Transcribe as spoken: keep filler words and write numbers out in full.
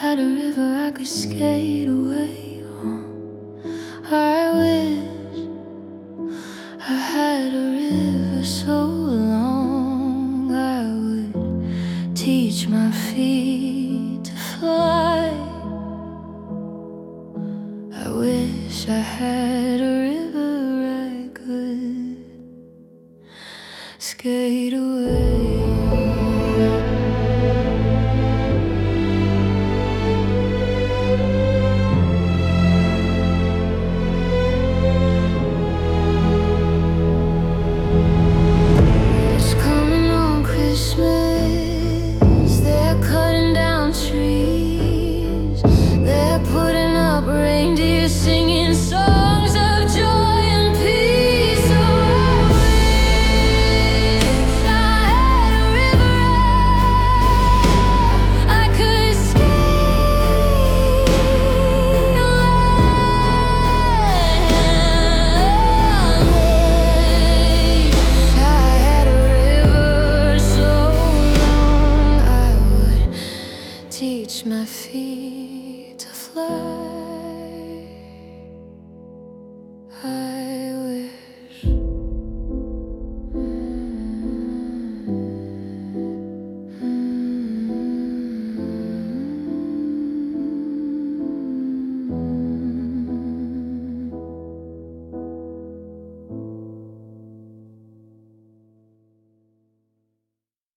had a river I could skate away on. I wish I had a river so long I would teach my feet to fly. I wish I had a river I could skate away. Sing